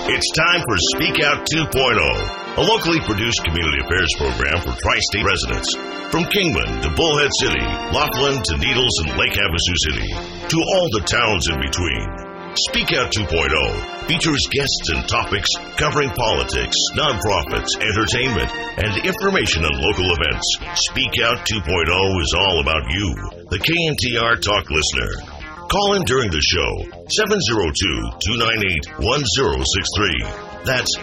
It's time for Speak Out 2.0, a locally produced community affairs program for tri-state residents. From Kingman to Bullhead City, Laughlin to Needles and Lake Havasu City, to all the towns in between. Speak Out 2.0 features guests and topics covering politics, nonprofits, entertainment, and information on local events. Speak Out 2.0 is all about you, the KNTR Talk listener. Call in during the show, 702-298-1063. That's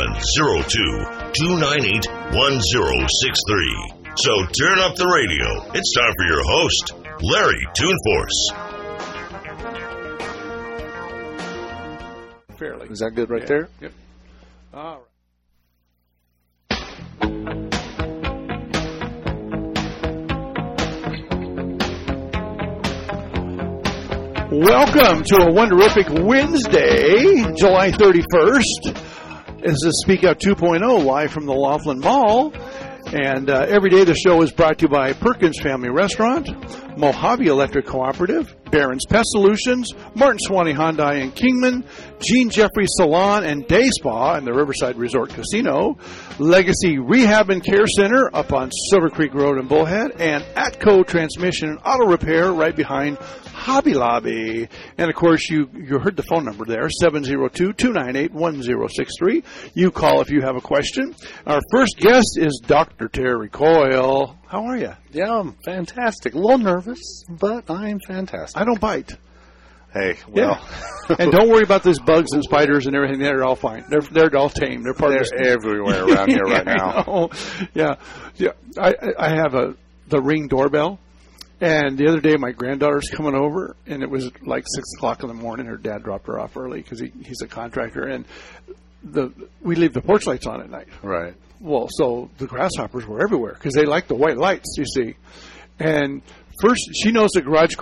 702-298-1063. So turn up the radio. It's time for your host, Larry Toonforce. Fairly. Is that good right there? Yep. All right. Welcome to a wonderific Wednesday, July 31st. This is Speak Out 2.0 live from the Laughlin Mall. And every day the show is brought to you by Perkins Family Restaurant, Mojave Electric Cooperative, Barron's Pest Solutions, Martin Swanee Hyundai in Kingman, Gene Jeffrey Salon and Day Spa in the Riverside Resort Casino, Legacy Rehab and Care Center up on Silver Creek Road in Bullhead, and Atco Transmission and Auto Repair right behind Hobby Lobby. And, of course, you heard the phone number there, 702-298-1063. You call if you have a question. Our first guest is Dr. Terry Coyle. How are you? Yeah, I'm fantastic. A little nervous, but I'm fantastic. I don't bite. Hey, well. Yeah. And don't worry about those bugs and spiders and everything. They're all fine. They're all tame. They're part of everywhere around here right now. Yeah. I have the Ring doorbell. And the other day, my granddaughter's coming over, and it was like 6 o'clock in the morning. Her dad dropped her off early because he's a contractor, and we leave the porch lights on at night. Right. Well, so the grasshoppers were everywhere because they like the white lights, you see. And first, she knows the garage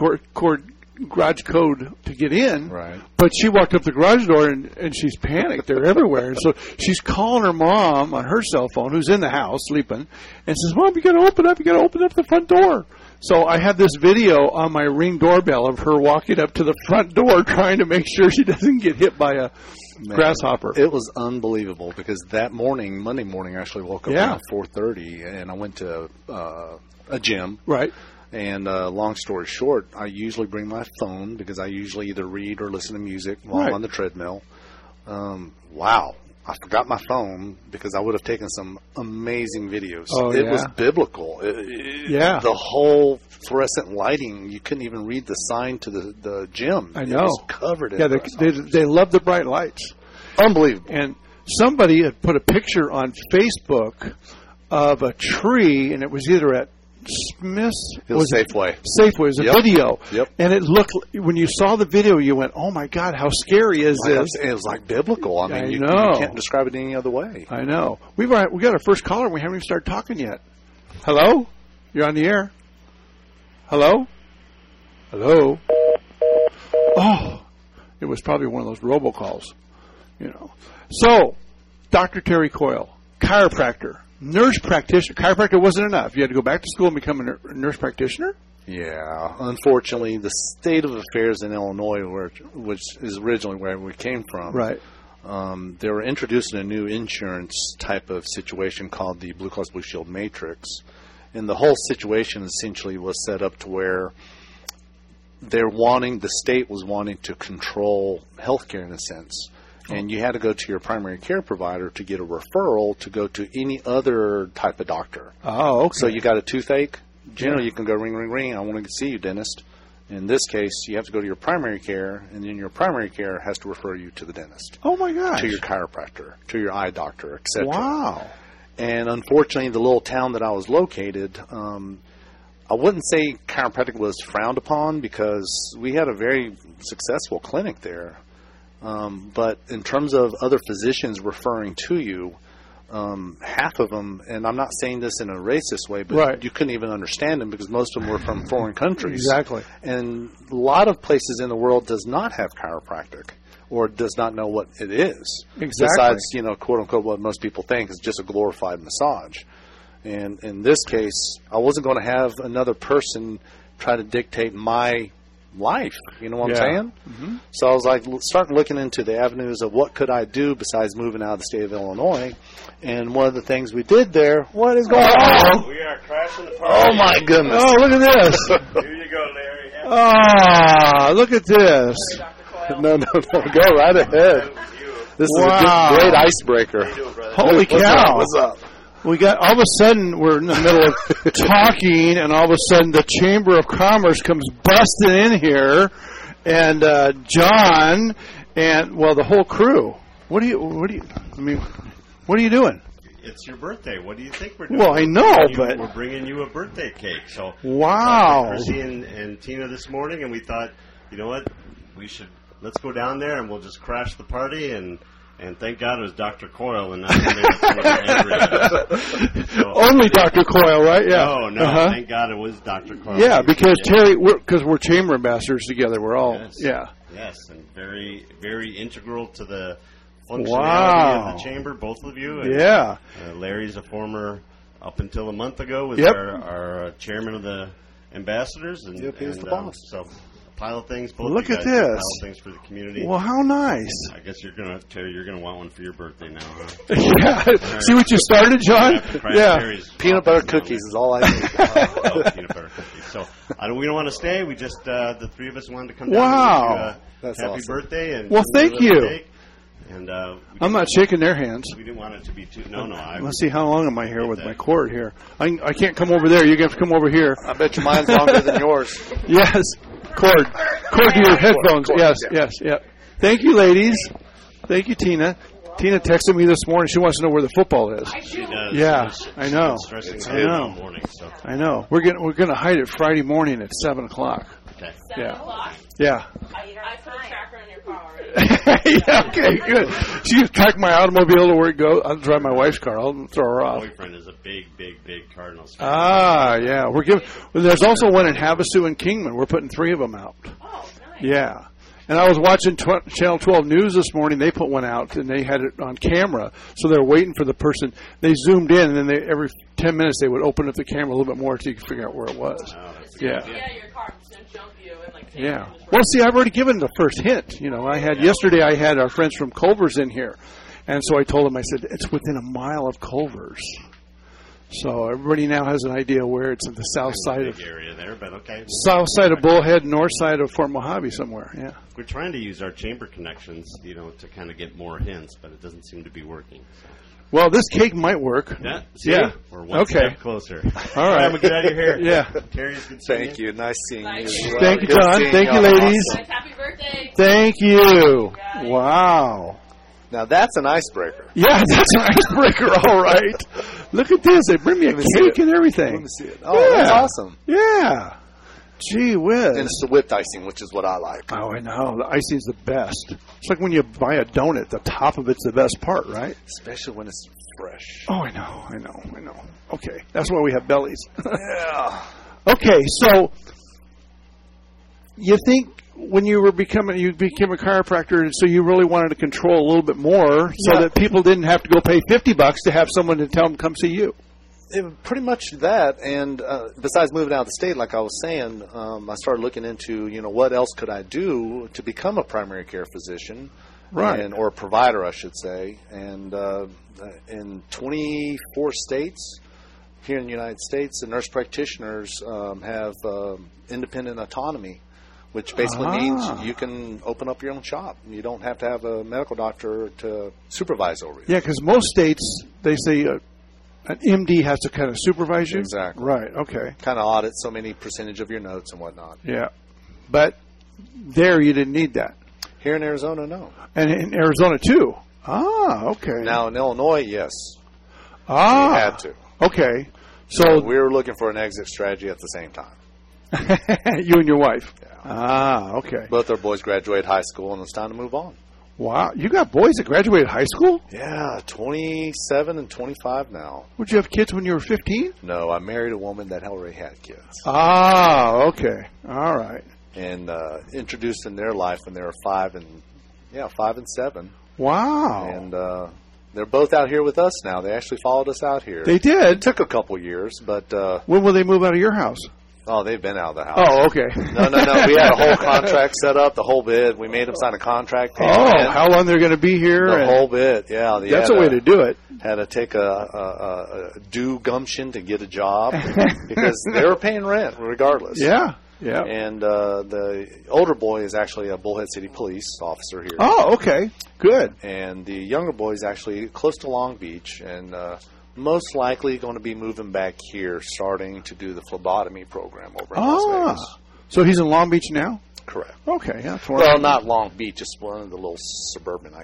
code to get in, right? But she walked up the garage door, and she's panicked. They're everywhere. And so she's calling her mom on her cell phone, who's in the house sleeping, and says, "Mom, you got to open up. You got to open up the front door." So I have this video on my Ring doorbell of her walking up to the front door trying to make sure she doesn't get hit by a grasshopper. It was unbelievable because that morning, Monday morning, I actually woke up around 4:30 and I went to a gym. Right. And long story short, I usually bring my phone because I usually either read or listen to music while I'm on the treadmill. Wow. I forgot my phone because I would have taken some amazing videos. It was biblical. The whole fluorescent lighting, you couldn't even read the sign to the gym. I know. It was covered in they love the bright lights. Unbelievable. And somebody had put a picture on Facebook of a tree, and it was either at Smith's. It was Safeway. Safeway was a video. Yep. And it looked, when you saw the video, you went, "Oh my God, how scary is this?" It was like biblical. I mean, you can't describe it any other way. I know. We got our first caller, and we haven't even started talking yet. Hello? You're on the air. Hello? Hello? Oh, it was probably one of those robocalls, So, Dr. Terry Coyle, chiropractor. Nurse practitioner. Chiropractor wasn't enough. You had to go back to school and become a nurse practitioner? Yeah. Unfortunately, the state of affairs in Illinois, which is originally where we came from, right? They were introducing a new insurance type of situation called the Blue Cross Blue Shield Matrix. And the whole situation essentially was set up to where the state was wanting to control healthcare in a sense. And you had to go to your primary care provider to get a referral to go to any other type of doctor. Oh, okay. So you got a toothache? Generally, you can go ring, ring, ring. I want to see you, dentist. In this case, you have to go to your primary care, and then your primary care has to refer you to the dentist. Oh, my gosh. To your chiropractor, to your eye doctor, etc. Wow. And unfortunately, the little town that I was located, I wouldn't say chiropractic was frowned upon because we had a very successful clinic there. But in terms of other physicians referring to you, half of them, and I'm not saying this in a racist way, but you couldn't even understand them because most of them were from foreign countries. Exactly. And a lot of places in the world does not have chiropractic or does not know what it is. Exactly. Besides, quote unquote, what most people think is just a glorified massage. And in this case, I wasn't going to have another person try to dictate my life. You know what Yeah. I'm saying? Mm-hmm. So I was like, starting looking into the avenues of what could I do besides moving out of the state of Illinois. And one of the things we did there, what is going on? We are crashing the party. Oh my goodness! Oh, look at this. Here you go, Larry. Ah, look at this. No, go right ahead. This is Wow. a great icebreaker. Holy What's cow. up? What's up? We got, all of a sudden, we're in the middle of talking, and all of a sudden the Chamber of Commerce comes busting in here, and John, and, well, the whole crew. What are you doing? It's your birthday. What do you think we're doing? Well, I know, but- We're bringing you a birthday cake. So Wow. Chrissy and Tina this morning, and we thought, you know what, let's go down there and we'll just crash the party, and thank God it was Dr. Coyle and not somebody that's angry at us. So, Only Dr. Coyle, right? Yeah. No, Uh-huh. thank God it was Dr. Coyle. Yeah, because Terry, because we're chamber ambassadors together. We're all, Yes. yeah. Yes, and very, very integral to the functionality Wow. of the chamber, both of you. And, Yeah. Larry's a former, up until a month ago, was Yep. our chairman of the ambassadors. And, Yep, he was and, the boss. So, a pile of things. Both Look you at guys did a this. pile of things for the community. Well, how nice. I guess Terry, you're gonna want one for your birthday now, huh? Yeah. See what you started, John? Have to crash Yeah. Terry's Peanut butter coffee now. cookies is all I need. Oh, peanut butter cookies. So we don't want to stay. We just the three of us wanted to come down. Wow. And wish you a That's happy awesome. birthday. And Well, thank a little you. cake. And I'm not shaking their hands. we didn't want it to be too. No. Let's see, how long am I here with my cord here? I can't come over there. You're going to have to come over here. I bet your mine's longer than yours. Yes. Cord to your headphones. Cord, Yes, yeah. yes, yeah. Thank you, ladies. Thank you, Tina. Tina texted me this morning. She wants to know where the football is. She does. Yeah, She's I know. Stressing I know. all morning. So I know. We're gonna hide it Friday morning at 7:00. okay. Yeah. Yeah. I put a tracker on your car already. Yeah, okay, good. She can track my automobile to where it goes. I'll drive my wife's car. I'll throw her My off. boyfriend is a big Cardinals fan. Ah, yeah. We're giving. Well, there's also one in Havasu and Kingman. We're putting 3 of them out. Oh, nice. Yeah. And I was watching Channel 12 News this morning. They put one out, and they had it on camera. So they're waiting for the person. They zoomed in, and then every 10 minutes they would open up the camera a little bit more so you could figure out where it was. Oh, that's a good Yeah. idea. Yeah, your car was going to jump you and like take Yeah. you just Well, see, I've already given the first hint. You know, yesterday I had our friends from Culver's in here. And so I told them, I said, it's within a mile of Culver's. So everybody now has an idea where it's in the south side Big of area there, but okay. Bullhead, north side of Fort Mojave somewhere. Yeah. We're trying to use our chamber connections, to kind of get more hints, but it doesn't seem to be working. So. Well, this cake might work. Yeah. See? Yeah. We're one Okay. step closer. All right. I'm gonna get out of your hair. Yeah. Terry's good seeing Thank you. Nice seeing you. Nice. as well. Thank you, Good John. seeing Thank you, y'all. ladies. Guys, happy birthday. Thank you. Wow. Now that's an icebreaker. Yeah, that's an icebreaker, all right. Look at this. They bring me a Let me see cake it. and everything. Let me see it. Oh, that's Yeah. awesome. Yeah. Gee whiz. And it's the whipped icing, which is what I like. Oh, I know. The icing's the best. It's like when you buy a donut, the top of it's the best part, right? Especially when it's fresh. Oh, I know. Okay. That's why we have bellies. Yeah. Okay, so you think when you became a chiropractor, and so you really wanted to control a little bit more so Yeah. that people didn't have to go pay $50 to have someone to tell them come see you. Pretty much that, and besides moving out of the state, like I was saying, I started looking into, what else could I do to become a primary care physician, Right. or a provider, I should say. And in 24 states here in the United States, the nurse practitioners have independent autonomy, which basically means you can open up your own shop. You don't have to have a medical doctor to supervise over you. Yeah, because most states, they say an MD has to kind of supervise you. Exactly. Right, okay. Kind of audit so many percentage of your notes and whatnot. Yeah. But there you didn't need that. Here in Arizona, no. And in Arizona, too. Ah, okay. Now in Illinois, yes, we ah, had to. okay. So So we were looking for an exit strategy at the same time. you and your wife. Yeah. Ah, okay. Both our boys graduated high school, and it's time to move on. Wow. You got boys that graduated high school? Yeah, 27 and 25 now. Would you have kids when you were 15? No, I married a woman that already had kids, Ah, okay. All right. and introduced in their life when they were 5 and 7, Wow. and they're both out here with us now. They actually followed us out here. They It did? took a couple years, but When will they move out of your house? Oh, they've been out of the house. Oh, okay. No. We had a whole contract set up, the whole bid. We made them sign a contract. How long they're going to be here? The whole bid, yeah. That's a way to do it. Had to take a due gumption to get a job because they were paying rent regardless. Yeah. And the older boy is actually a Bullhead City police officer here. Oh, okay. Good. And the younger boy is actually close to Long Beach and most likely going to be moving back here, starting to do the phlebotomy program over in Las Vegas. So he's in Long Beach now? Correct. Okay. That's well, not Long Beach. It's one of the little suburbanite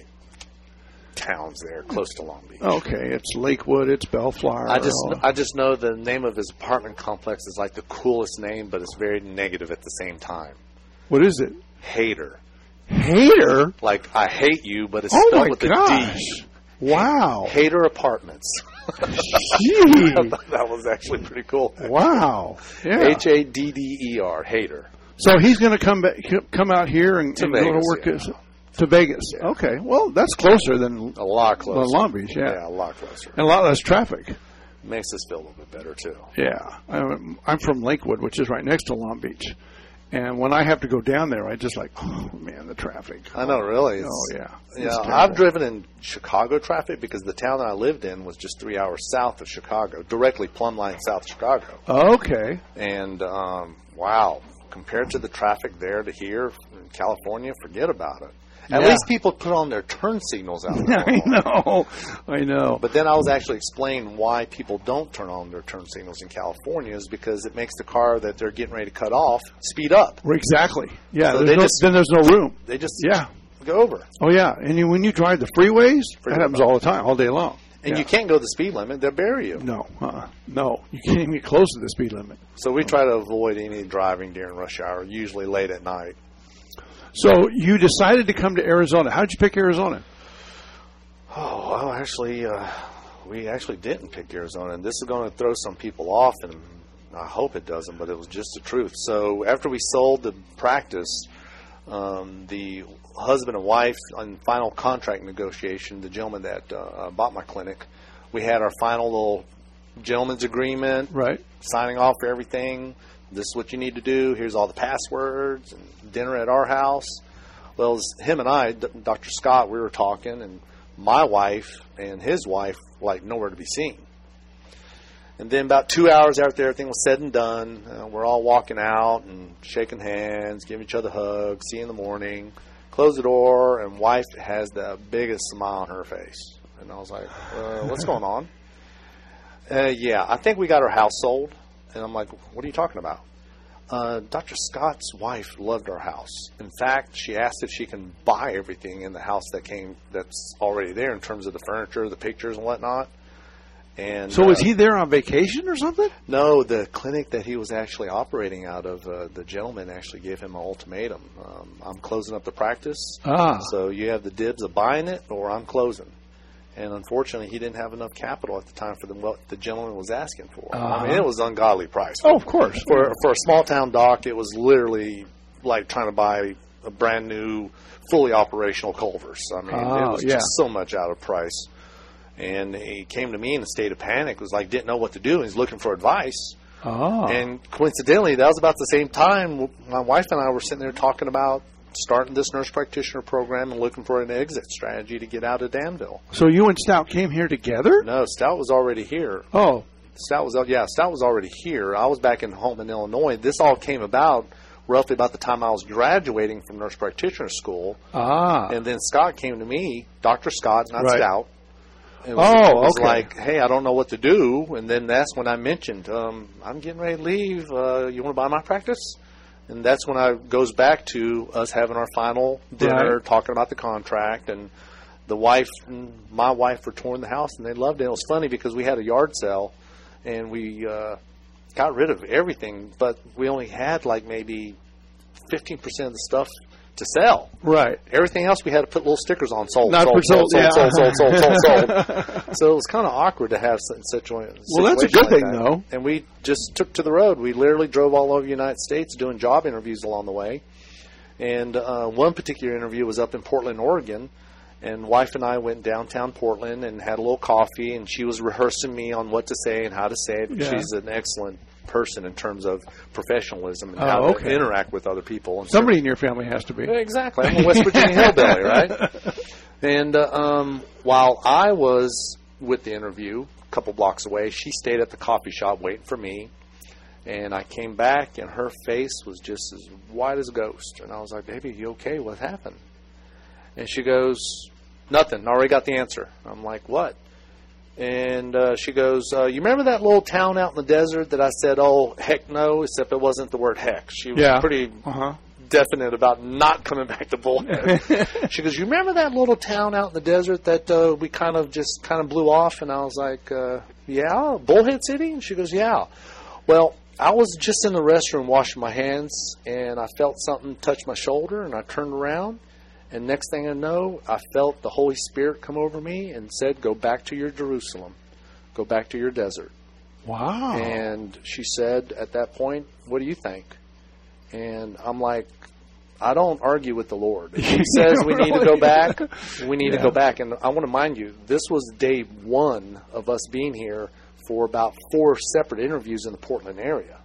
towns there, close to Long Beach. Okay. It's Lakewood. It's Bellflower. I just know the name of his apartment complex is like the coolest name, but it's very negative at the same time. What is it? Hater. Hater? Like, I hate you, but it's spelled with a D. Wow. Hater Apartments. Gee. That was actually pretty cool. Wow. Yeah. Hadder, Hater. So he's going to come out here and go to work to Vegas. Yeah. Okay. Well, that's closer than a lot closer. Than Long Beach. Yeah, a lot closer. And a lot less traffic. Makes us feel a little bit better too. Yeah. I'm from Lakewood, which is right next to Long Beach. And when I have to go down there, I just like, oh, man, the traffic. I know, really. Yeah, I've driven in Chicago traffic because the town that I lived in was just 3 hours south of Chicago, directly plumb line south of Chicago. Okay. And, wow, compared to the traffic there to here in California, forget about it. At least people put on their turn signals out there. I know. But then I was actually explaining why people don't turn on their turn signals in California is because it makes the car that they're getting ready to cut off speed up. Exactly. Yeah, so then there's no room. They just go over. Oh, yeah. And when you drive the freeways, that happens all the time, all day long. And you can't go the speed limit. They'll bury you. No. No. You can't even get close to the speed limit. So we try to avoid any driving during rush hour, usually late at night. So you decided to come to Arizona. How did you pick Arizona? Oh, well, actually, we actually didn't pick Arizona. And this is going to throw some people off, and I hope it doesn't, but it was just the truth. So after we sold the practice, the husband and wife on final contract negotiation, the gentleman that bought my clinic, we had our final little gentleman's agreement, right? Signing off for everything. This is what you need to do. Here's all the passwords and dinner at our house. Well, it was him and I, Dr. Scott, we were talking, and my wife and his wife were like nowhere to be seen. And then about 2 hours after everything was said and done, we're all walking out and shaking hands, giving each other hugs, see you in the morning, close the door, and wife has the biggest smile on her face. And I was like, what's going on? Yeah, I think we got our house sold. And I'm like, what are you talking about? Dr. Scott's wife loved our house. In fact, she asked if she can buy everything in the house that's already there in terms of the furniture, the pictures, and whatnot. And so was he there on vacation or something? No, the clinic that he was actually operating out of, the gentleman actually gave him an ultimatum. I'm closing up the practice, so you have the dibs of buying it or I'm closing. And unfortunately, he didn't have enough capital at the time for what the gentleman was asking for. I mean, it was an ungodly price. Oh, of course. For a small-town doc, it was literally like trying to buy a brand-new, fully operational Culver's. I mean, it was just so much out of price. And he came to me in a state of panic. Was like, didn't know what to do. He's looking for advice. And coincidentally, that was about the same time my wife and I were sitting there talking about starting this nurse practitioner program and looking for an exit strategy to get out of Danville. So you and Stout came here together? No, Stout was already here. Oh. Stout was already here. I was back in Holman, Illinois. This all came about roughly about the time I was graduating from nurse practitioner school. And then Scott came to me, Dr. Scott, not Stout. It was like, hey, I don't know what to do. And then that's when I mentioned, I'm getting ready to leave. You want to buy my practice? And that's when I goes back to us having our final dinner, talking about the contract. And the wife and my wife were touring the house, and they loved it. It was funny because we had a yard sale, and we got rid of everything, but we only had like maybe 15% of the stuff to sell. Right. Everything else we had to put little stickers on. Sold. Not sold, for sold. Sold. So it was kind of awkward to have such a well, that's a good thing, though. And we just took to the road. We literally drove all over the United States doing job interviews along the way. And one particular interview was up in Portland, Oregon. And wife and I went downtown Portland and had a little coffee. And she was rehearsing me on what to say and how to say it. Yeah. She's an excellent person in terms of professionalism and how to interact with other people. And somebody in your family has to be. Exactly. I'm a West Virginia hillbilly, right? And while I was with the interview a couple blocks away, she stayed at the coffee shop waiting for me. And I came back, and her face was just as white as a ghost. And I was like, baby, you okay? What happened? And she goes, nothing. I already got the answer. I'm like, what? And she goes, you remember that little town out in the desert that I said, oh, heck no, except it wasn't the word heck. She was pretty definite about not coming back to Bullhead. She goes, you remember that little town out in the desert that we kind of blew off? And I was like, yeah, Bullhead City? And she goes, yeah. Well, I was just in the restroom washing my hands, and I felt something touch my shoulder, and I turned around. And next thing I know, I felt the Holy Spirit come over me and said, go back to your Jerusalem. Go back to your desert. Wow. And she said at that point, what do you think? And I'm like, I don't argue with the Lord. If He says we need to go back, we need to go back. And I want to mind you, this was day one of us being here for about 4 separate interviews in the Portland area.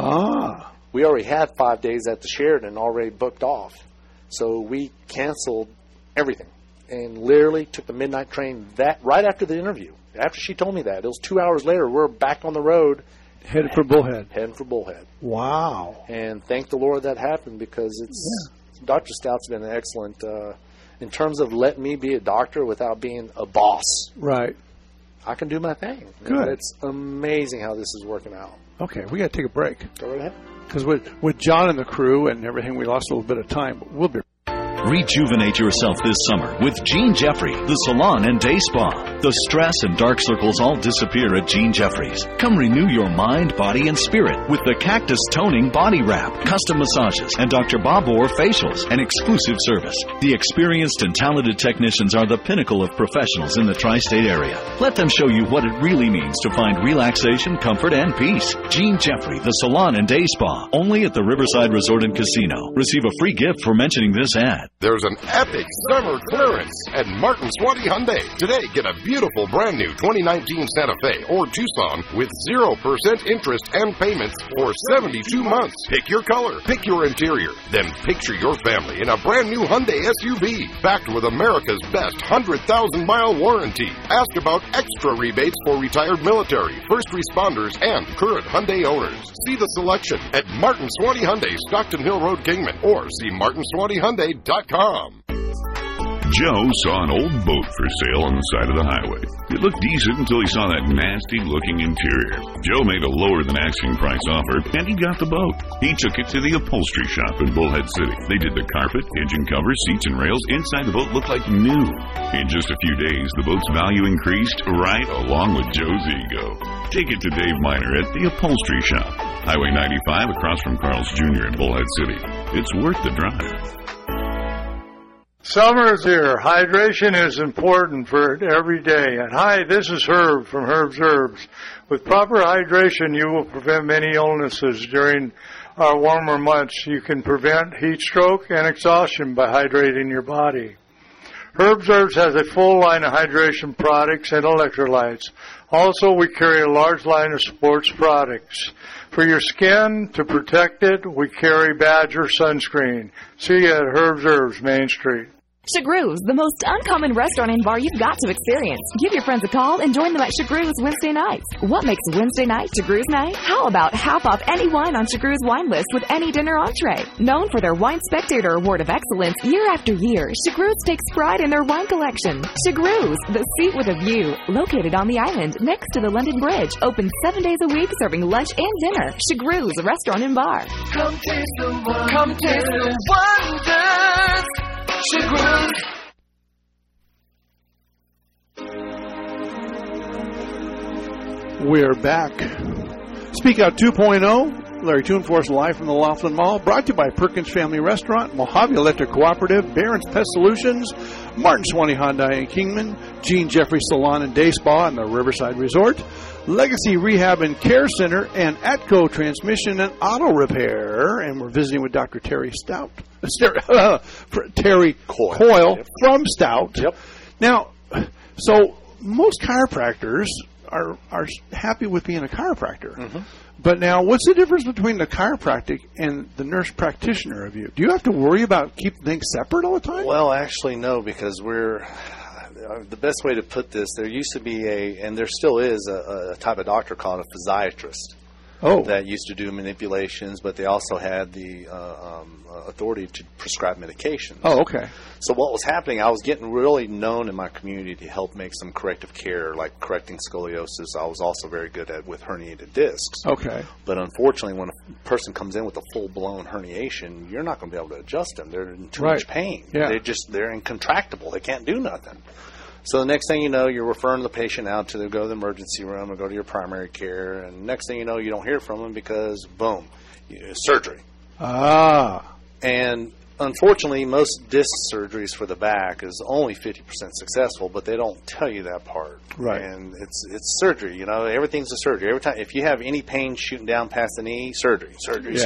We already had 5 days at the Sheridan already booked off. So we canceled everything and literally took the midnight train right after the interview. After she told me that, it was 2 hours later, we're back on the road. Headed for Bullhead. Heading for Bullhead. Wow. And thank the Lord that happened because Dr. Stout's been excellent in terms of letting me be a doctor without being a boss. Right. I can do my thing. Good. It's amazing how this is working out. Okay, we got to take a break. Go right ahead. Because with John and the crew and everything, we lost a little bit of time. But we'll be Rejuvenate yourself this summer with Gene Jeffrey, the Salon and Day Spa. The stress and dark circles all disappear at Gene Jeffrey's. Come renew your mind, body, and spirit with the Cactus Toning Body Wrap, custom massages, and Dr. Bob Orr facials, and exclusive service. The experienced and talented technicians are the pinnacle of professionals in the tri-state area. Let them show you what it really means to find relaxation, comfort, and peace. Gene Jeffrey, the Salon and Day Spa, only at the Riverside Resort and Casino. Receive a free gift for mentioning this ad. There's an epic summer clearance at Martin Swanty Hyundai. Today, get a beautiful brand new 2019 Santa Fe or Tucson with 0% interest and payments for 72 months. Pick your color, pick your interior, then picture your family in a brand new Hyundai SUV backed with America's best 100,000-mile warranty. Ask about extra rebates for retired military, first responders, and current Hyundai owners. See the selection at Martin Swanty Hyundai, Stockton Hill Road, Kingman, or see martinswantyhyundai.com. Joe saw an old boat for sale on the side of the highway. It looked decent until he saw that nasty-looking interior. Joe made a lower-than-asking price offer, and he got the boat. He took it to the upholstery shop in Bullhead City. They did the carpet, engine covers, seats, and rails. Inside the boat looked like new. In just a few days, the boat's value increased right along with Joe's ego. Take it to Dave Miner at the upholstery shop. Highway 95 across from Carl's Jr. in Bullhead City. It's worth the drive. Summer's here. Hydration is important for every day. And hi, this is Herb from Herb's Herbs. With proper hydration, you will prevent many illnesses during our warmer months. You can prevent heat stroke and exhaustion by hydrating your body. Herb's Herbs has a full line of hydration products and electrolytes. Also, we carry a large line of sports products. For your skin, to protect it, we carry Badger sunscreen. See you at Herb's Herbs, Main Street. Chagru's, the most uncommon restaurant and bar you've got to experience. Give your friends a call and join them at Chagru's Wednesday nights. What makes Wednesday night Chagru's night? How about half off any wine on Chagru's wine list with any dinner entree? Known for their Wine Spectator Award of Excellence year after year, Chagru's takes pride in their wine collection. Chagru's, the seat with a view, located on the island next to the London Bridge, open 7 days a week serving lunch and dinner. Chagru's Restaurant and Bar. Come taste the wonders. Come taste the wonders. Chagru's. We're back. Speak Out 2.0. Larry Toonforce live from the Laughlin Mall. Brought to you by Perkins Family Restaurant, Mojave Electric Cooperative, Barron's Pest Solutions, Martin Swanty Hyundai in Kingman, Gene Jeffrey Salon and Day Spa and the Riverside Resort, Legacy Rehab and Care Center, and Atco Transmission and Auto Repair. And we're visiting with Dr. Terry Stout. Terry Coyle from Stout. Yep. Now, so most chiropractors are happy with being a chiropractor. Mm-hmm. But now, what's the difference between the chiropractic and the nurse practitioner of you? Do you have to worry about keeping things separate all the time? Well, actually, no, because the best way to put this, there used to be and there still is a type of doctor called a physiatrist. That used to do manipulations, but they also had the authority to prescribe medications. Oh, okay. So what was happening, I was getting really known in my community to help make some corrective care, like correcting scoliosis. I was also very good with herniated discs. Okay. But unfortunately, when a person comes in with a full-blown herniation, you're not going to be able to adjust them. They're in too much pain. Yeah. They're incontractable. They can't do nothing. So the next thing you know, you're referring the patient out to go to the emergency room or go to your primary care, and next thing you know, you don't hear from them because, boom, surgery. And unfortunately, most disc surgeries for the back is only 50% successful, but they don't tell you that part. Right. And it's surgery. Everything's a surgery. Every time, if you have any pain shooting down past the knee, surgery.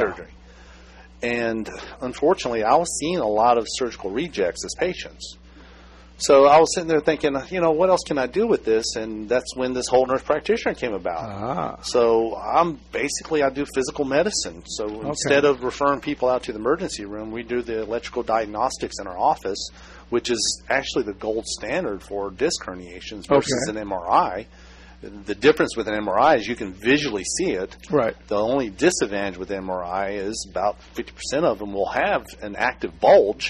And unfortunately, I was seeing a lot of surgical rejects as patients. So I was sitting there thinking, what else can I do with this? And that's when this whole nurse practitioner came about. So I do physical medicine. So instead of referring people out to the emergency room, we do the electrical diagnostics in our office, which is actually the gold standard for disc herniations versus an MRI. The difference with an MRI is you can visually see it. Right. The only disadvantage with MRI is about 50% of them will have an active bulge.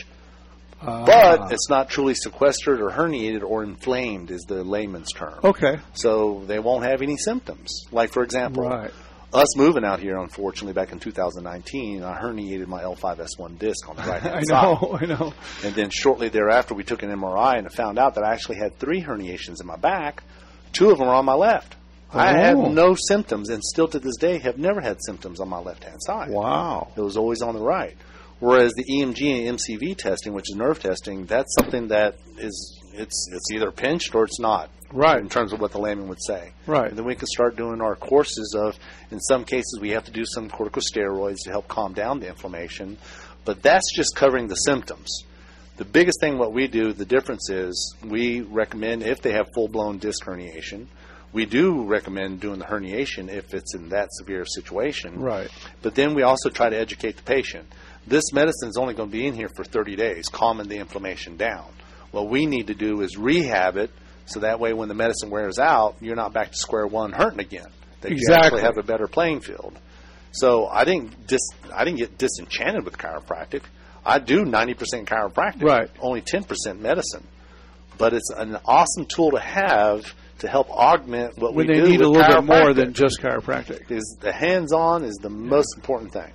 But it's not truly sequestered or herniated or inflamed is the layman's term. Okay. So they won't have any symptoms. Like, for example, us moving out here, unfortunately, back in 2019, I herniated my L5S1 disc on the right-hand side. I know. And then shortly thereafter, we took an MRI and it found out that I actually had 3 herniations in my back. 2 of them were on my left. I had no symptoms and still to this day have never had symptoms on my left-hand side. Wow. It was always on the right. Whereas the EMG and MCV testing, which is nerve testing, that's something that is it's either pinched or it's not. Right. In terms of what the layman would say. Right. And then we can start doing our courses of, in some cases, we have to do some corticosteroids to help calm down the inflammation. But that's just covering the symptoms. The biggest thing what we do, the difference is we recommend if they have full-blown disc herniation. We do recommend doing the herniation if it's in that severe situation. Right. But then we also try to educate the patient. This medicine is only going to be in here for 30 days, calming the inflammation down. What we need to do is rehab it so that way when the medicine wears out, you're not back to square one hurting again. That you actually have a better playing field. So I didn't get disenchanted with chiropractic. I do 90% chiropractic, only 10% medicine. But it's an awesome tool to have to help augment what we do. They need a little bit more than just chiropractic. The hands-on is the most important thing.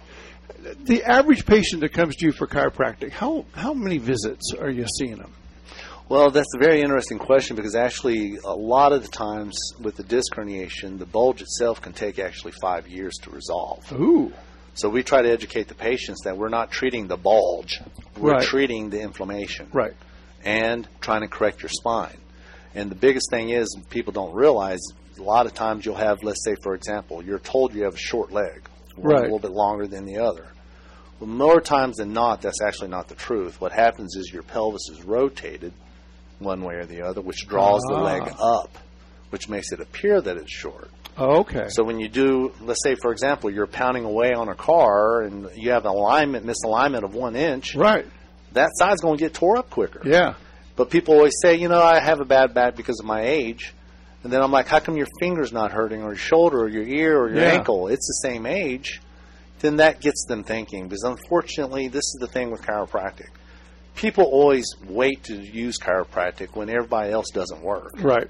The average patient that comes to you for chiropractic, how many visits are you seeing them? Well, that's a very interesting question because actually a lot of the times with the disc herniation, the bulge itself can take actually 5 years to resolve. Ooh. So we try to educate the patients that we're not treating the bulge. We're treating the inflammation. Right. And trying to correct your spine. And the biggest thing is people don't realize a lot of times you'll have, let's say, for example, you're told you have a short leg. One a little bit longer than the other. Well, more times than not, that's actually not the truth. What happens is your pelvis is rotated one way or the other, which draws the leg up, which makes it appear that it's short. Okay. So when you do, let's say, for example, you're pounding away on a car and you have misalignment of 1 inch. Right. That side's going to get tore up quicker. Yeah. But people always say, I have a bad back because of my age. And then I'm like, how come your finger's not hurting or your shoulder or your ear or your ankle? It's the same age. Then that gets them thinking. Because unfortunately, this is the thing with chiropractic. People always wait to use chiropractic when everybody else doesn't work. Right.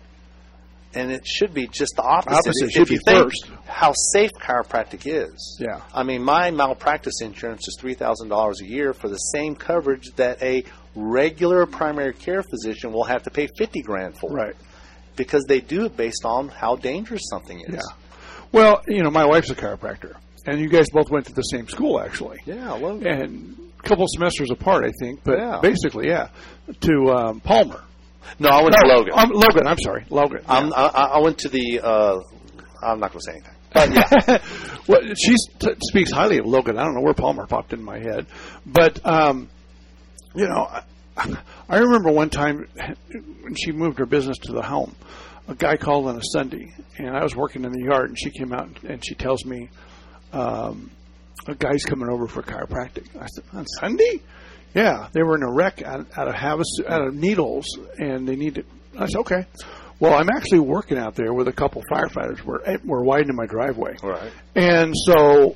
And it should be just the opposite. It should be first. How safe chiropractic is. Yeah. I mean, my malpractice insurance is $3,000 a year for the same coverage that a regular primary care physician will have to pay $50,000 for. Right. Because they do it based on how dangerous something is. Yeah. Well, my wife's a chiropractor, and you guys both went to the same school, actually. Yeah, well, and a couple semesters apart, I think, but basically, to Palmer. No, I went to Logan. Logan, I'm sorry, Logan. Yeah. I went to the. I'm not going to say anything. But yeah. Well, she speaks highly of Logan. I don't know where Palmer popped in my head, but I remember one time when she moved her business to the home, a guy called on a Sunday, and I was working in the yard, and she came out and she tells me, a guy's coming over for chiropractic. I said, on Sunday? Yeah, they were in a wreck out of Needles, and they needed. I said, okay. Well, I'm actually working out there with a couple firefighters. We're widening my driveway, Right. and so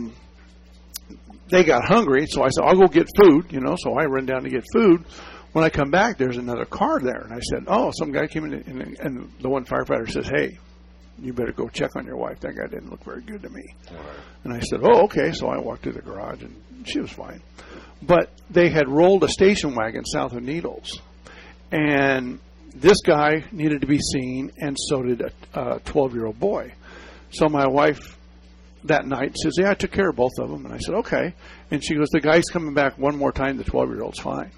they got hungry. So I said, I'll go get food. So I run down to get food. When I come back, there's another car there, and I said, oh, some guy came in, and the one firefighter says, hey, you better go check on your wife. That guy didn't look very good to me. Right. And I said, oh, okay. So I walked to the garage, and she was fine. But they had rolled a station wagon south of Needles. And this guy needed to be seen, and so did a 12-year-old boy. So my wife that night says, yeah, I took care of both of them. And I said, okay. And she goes, the guy's coming back one more time. The 12-year-old's fine.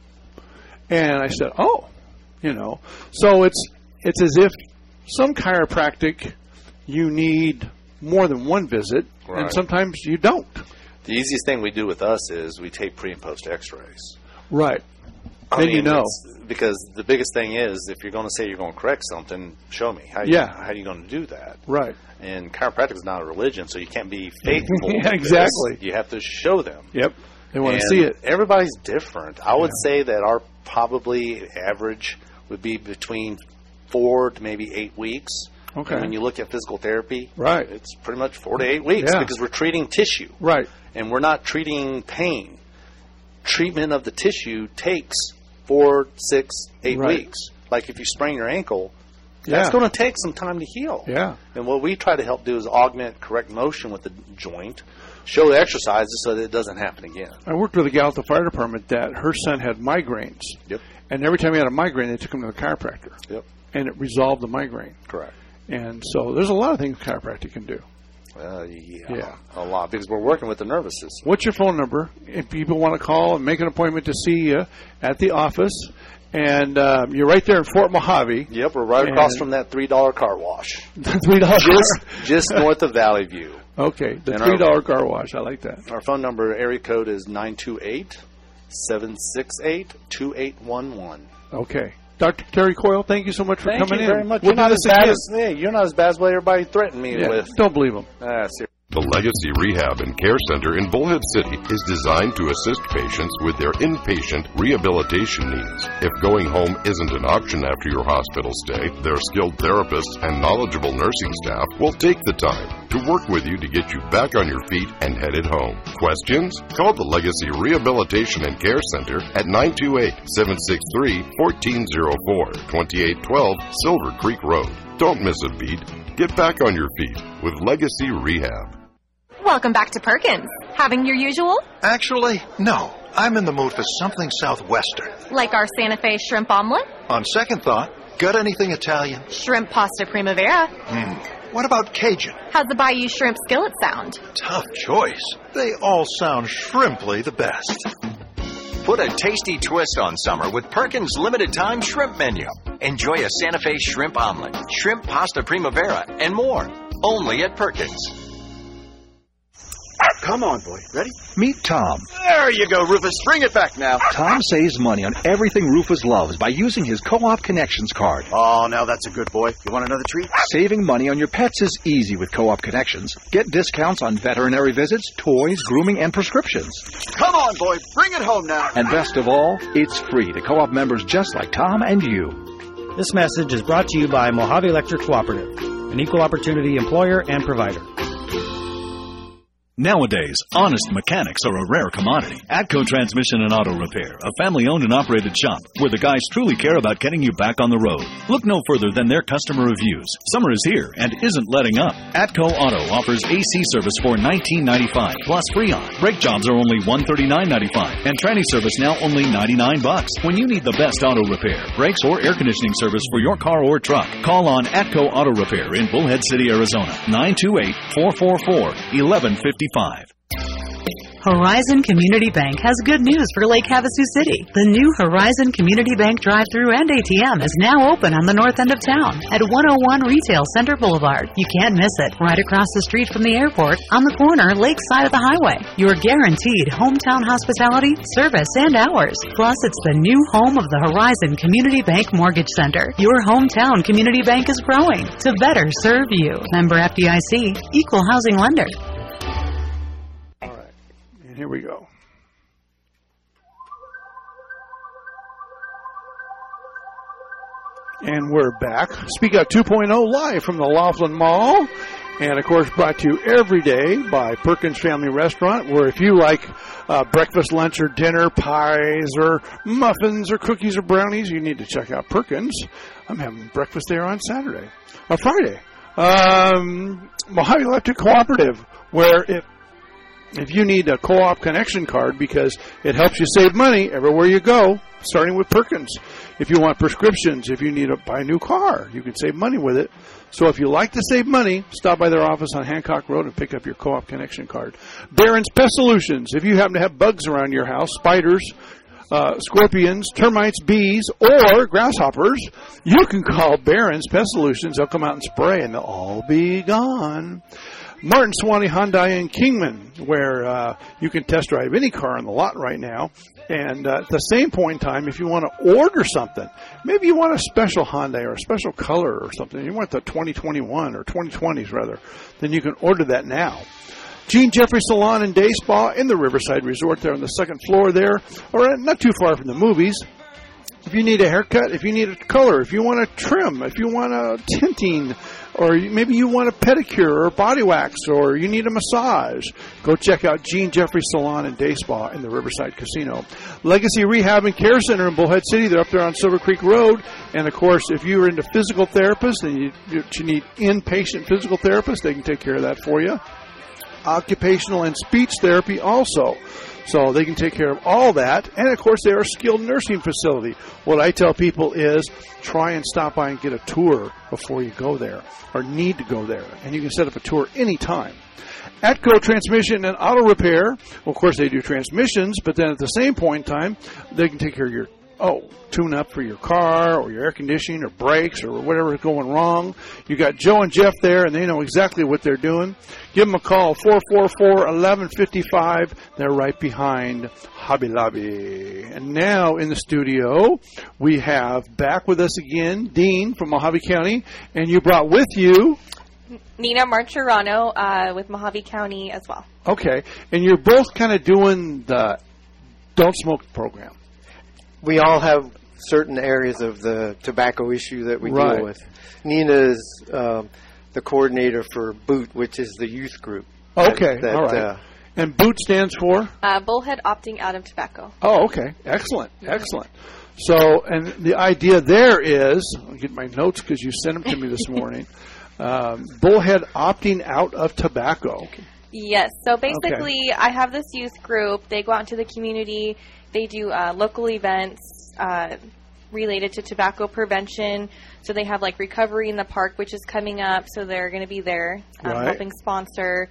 And I said, oh, So it's as if some chiropractic, you need more than one visit, Right. and sometimes you don't. The easiest thing we do with us is we take pre and post x-rays. Right. Then because the biggest thing is, if you're going to say you're going to correct something, show me. How are you going to do that? Right. And chiropractic is not a religion, so you can't be faithful. Yeah, exactly. You have to show them. Yep. They want to see it. Everybody's different. I would say that our probably average would be between 4 to maybe 8 weeks. Okay. And when you look at physical therapy, right, it's pretty much 4 to 8 weeks because we're treating tissue. Right. And we're not treating pain. Treatment of the tissue takes 4, 6, 8 weeks. Like if you sprain your ankle, that's going to take some time to heal. Yeah. And what we try to help do is augment correct motion with the joint, show the exercises so that it doesn't happen again. I worked with a gal at the fire department that her son had migraines. Yep. And every time he had a migraine, they took him to the chiropractor. Yep. And it resolved the migraine. Correct. And so there's a lot of things chiropractic can do. Yeah, a lot, because we're working with the nervous system. What's your phone number if people want to call and make an appointment to see you at the office? And you're right there in Fort Mojave. Yep, we're right across from that $3 car wash. $3 just north of Valley View. Okay, the $3 car wash. I like that. Our phone number, area code is 928-768-2811. Okay. Dr. Terry Coyle, thank you so much for coming in. Thank you very much. We'll you're not as bad as what everybody threatened me with. Don't believe them. The Legacy Rehab and Care Center in Bullhead City is designed to assist patients with their inpatient rehabilitation needs. If going home isn't an option after your hospital stay, their skilled therapists and knowledgeable nursing staff will take the time to work with you to get you back on your feet and headed home. Questions? Call the Legacy Rehabilitation and Care Center at 928-763-1404, 2812 Silver Creek Road. Don't miss a beat. Get back on your feet with Legacy Rehab. Welcome back to Perkins. Having your usual? Actually, no. I'm in the mood for something southwestern. Like our Santa Fe shrimp omelet? On second thought, got anything Italian? Shrimp pasta primavera. What about Cajun? How's the Bayou shrimp skillet sound? Tough choice. They all sound shrimply the best. Put a tasty twist on summer with Perkins' limited-time shrimp menu. Enjoy a Santa Fe shrimp omelet, shrimp pasta primavera, and more. Only at Perkins. Come on, boy. Ready? Meet Tom. There you go, Rufus. Bring it back now. Tom saves money on everything Rufus loves by using his Co-op Connections card. Oh, now that's a good boy. You want another treat? Saving money on your pets is easy with Co-op Connections. Get discounts on veterinary visits, toys, grooming, and prescriptions. Come on, boy. Bring it home now. And best of all, it's free to Co-op members just like Tom and you. This message is brought to you by Mojave Electric Cooperative, an equal opportunity employer and provider. Nowadays, honest mechanics are a rare commodity. Atco Transmission and Auto Repair, a family-owned and operated shop where the guys truly care about getting you back on the road. Look no further than their customer reviews. Summer is here and isn't letting up. Atco Auto offers AC service for $19.95 plus Freon. Brake jobs are only $139.95 and tranny service now only $99. When you need the best auto repair, brakes, or air conditioning service for your car or truck, call on Atco Auto Repair in Bullhead City, Arizona. 928-444-1155. Horizon Community Bank has good news for Lake Havasu City. The new Horizon Community Bank drive-thru and ATM is now open on the north end of town at 101 Retail Center Boulevard. You can't miss it. Right across the street from the airport, on the corner, lakeside of the highway. You're guaranteed hometown hospitality, service, and hours. Plus, it's the new home of the Horizon Community Bank Mortgage Center. Your hometown community bank is growing to better serve you. Member FDIC, Equal Housing Lender. And here we go. And we're back. Speak Out 2.0 live from the Laughlin Mall. And, of course, brought to you every day by Perkins Family Restaurant, where if you like breakfast, lunch, or dinner, pies, or muffins, or cookies, or brownies, you need to check out Perkins. I'm having breakfast there on Saturday. Or Friday. Mojave Electric Cooperative, where if you need a co-op connection card because it helps you save money everywhere you go, starting with Perkins. If you want prescriptions, if you need to buy a new car, you can save money with it. So if you like to save money, stop by their office on Hancock Road and pick up your co-op connection card. Barron's Pest Solutions. If you happen to have bugs around your house, spiders, scorpions, termites, bees, or grasshoppers, you can call Barron's Pest Solutions. They'll come out and spray, and they'll all be gone. Martin Swanee Hyundai in Kingman, where you can test drive any car on the lot right now. And at the same point in time, if you want to order something, maybe you want a special Hyundai or a special color or something, you want the 2021 or 2020s rather, then you can order that now. Gene Jeffrey Salon and Day Spa in the Riverside Resort there on the second floor there, or not too far from the movies. If you need a haircut, if you need a color, if you want a trim, if you want a tinting, or maybe you want a pedicure or body wax, or you need a massage, go check out Gene Jeffrey Salon and Day Spa in the Riverside Casino. Legacy Rehab and Care Center in Bullhead City. They're up there on Silver Creek Road. And, of course, if you're into physical therapists and you need inpatient physical therapists, they can take care of that for you. Occupational and speech therapy also. So they can take care of all that. And, of course, they're a skilled nursing facility. What I tell people is try and stop by and get a tour before you go there or need to go there. And you can set up a tour anytime. Atco Transmission and Auto Repair. Well, of course, they do transmissions, but then at the same point in time, they can take care of your tune-up for your car or your air conditioning or brakes or whatever is going wrong. You got Joe and Jeff there, and they know exactly what they're doing. Give them a call, 444-1155. They're right behind Hobby Lobby. And now in the studio, we have back with us again, Dean from Mojave County, and you brought with you Nina Marcherano with Mojave County as well. Okay, and you're both kind of doing the Don't Smoke program. We all have certain areas of the tobacco issue that we deal with. Nina is the coordinator for BOOT, which is the youth group. Okay, all right. And BOOT stands for? Bullhead Opting Out of Tobacco. Oh, okay. Excellent, excellent. So, and the idea there is, I'll get my notes because you sent them to me this morning, Bullhead Opting Out of Tobacco. Yes, so basically I have this youth group. They go out into the community. They do local events related to tobacco prevention. So they have like Recovery in the Park, which is coming up. So they're going to be there helping sponsor.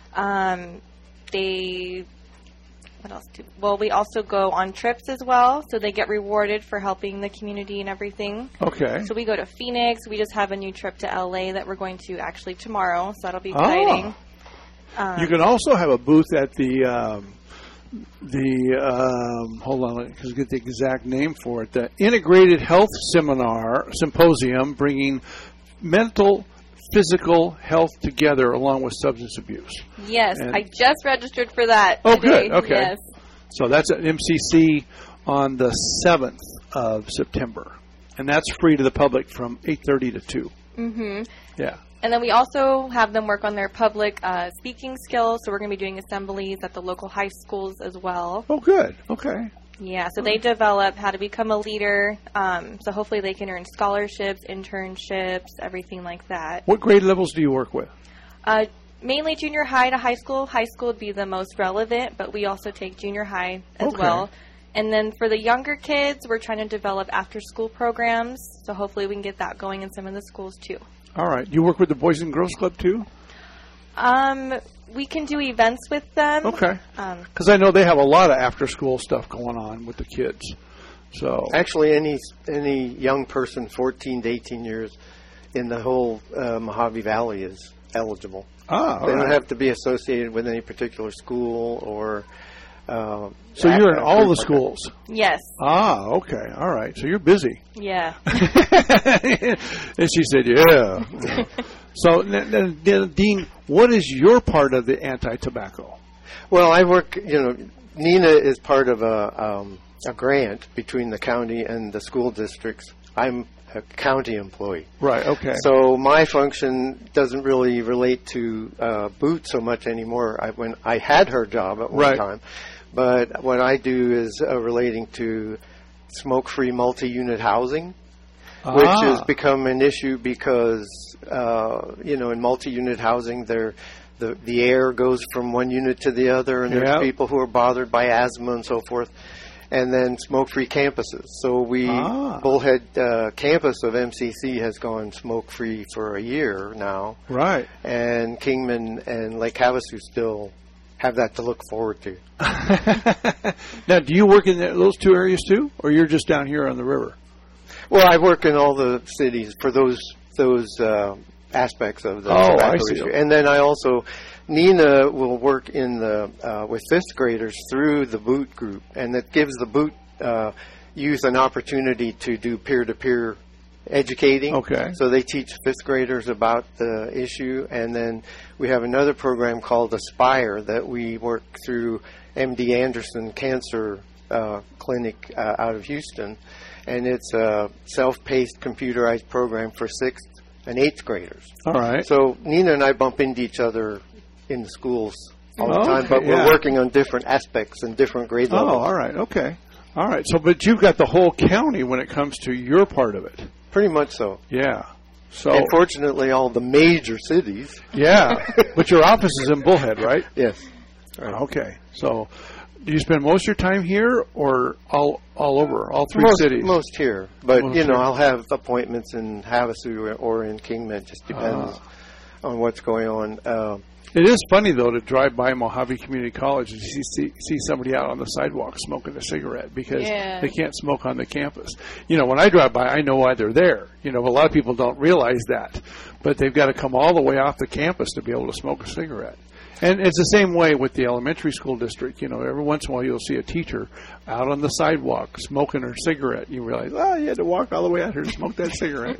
What else we also go on trips as well. So they get rewarded for helping the community and everything. Okay. So we go to Phoenix. We just have a new trip to LA that we're going to actually tomorrow. So that'll be exciting. You can also have a booth at the hold on, because I get the exact name for it. The Integrated Health Symposium, bringing mental, physical health together along with substance abuse. Yes, and I just registered for that. Oh, today. Good. Okay. Yes. So that's at MCC on the 7th of September, and that's free to the public from 8:30 to 2. Mm-hmm. Yeah. And then we also have them work on their public speaking skills. So we're going to be doing assemblies at the local high schools as well. Oh, good. Okay. Yeah, so they develop how to become a leader. So hopefully they can earn scholarships, internships, everything like that. What grade levels do you work with? Mainly junior high to high school. High school would be the most relevant, but we also take junior high as well. And then for the younger kids, we're trying to develop after-school programs. So hopefully we can get that going in some of the schools too. All right. You work with the Boys and Girls Club too? We can do events with them. Okay. Because I know they have a lot of after-school stuff going on with the kids. So actually, any young person 14 to 18 years in the whole Mojave Valley is eligible. They don't have to be associated with any particular school or. So you're in all the schools? Yes. Okay. All right. So you're busy. Yeah. And she said, yeah. So, Dean, what is your part of the anti-tobacco? Well, I work, Nina is part of a grant between the county and the school districts. I'm a county employee. Right, okay. So my function doesn't really relate to Boot so much anymore. When I had her job at one time. But what I do is relating to smoke-free multi-unit housing, which has become an issue because, in multi-unit housing, the air goes from one unit to the other, and there's people who are bothered by asthma and so forth. And then smoke-free campuses. So Bullhead campus of MCC has gone smoke-free for a year now. Right. And Kingman and Lake Havasu still have that to look forward to. Now, do you work in those two areas too, or you're just down here on the river? Well, I work in all the cities for those aspects of the tobacco issue. And then I also, Nina will work in with fifth graders through the Boot group, and it gives the Boot youth an opportunity to do peer-to-peer educating. Okay. So they teach fifth graders about the issue, and then we have another program called Aspire that we work through MD Anderson Cancer Clinic out of Houston, and it's a self-paced computerized program for 6th and 8th graders. All right. So Nina and I bump into each other in the schools all the time, but we're working on different aspects and different grade levels. Oh, all right. Okay. All right. So, but you've got the whole county when it comes to your part of it. Pretty much so. Yeah. So, and fortunately, all the major cities. Yeah. But your office is in Bullhead, right? Yes. Right. Okay. So, do you spend most of your time here or all over, all three cities? Most here. But, I'll have appointments in Havasu or in Kingman. It just depends on what's going on. It is funny, though, to drive by Mojave Community College and see somebody out on the sidewalk smoking a cigarette because they can't smoke on the campus. When I drive by, I know why they're there. A lot of people don't realize that. But they've got to come all the way off the campus to be able to smoke a cigarette. And it's the same way with the elementary school district. Every once in a while you'll see a teacher out on the sidewalk smoking her cigarette. You realize, you had to walk all the way out here to smoke that cigarette.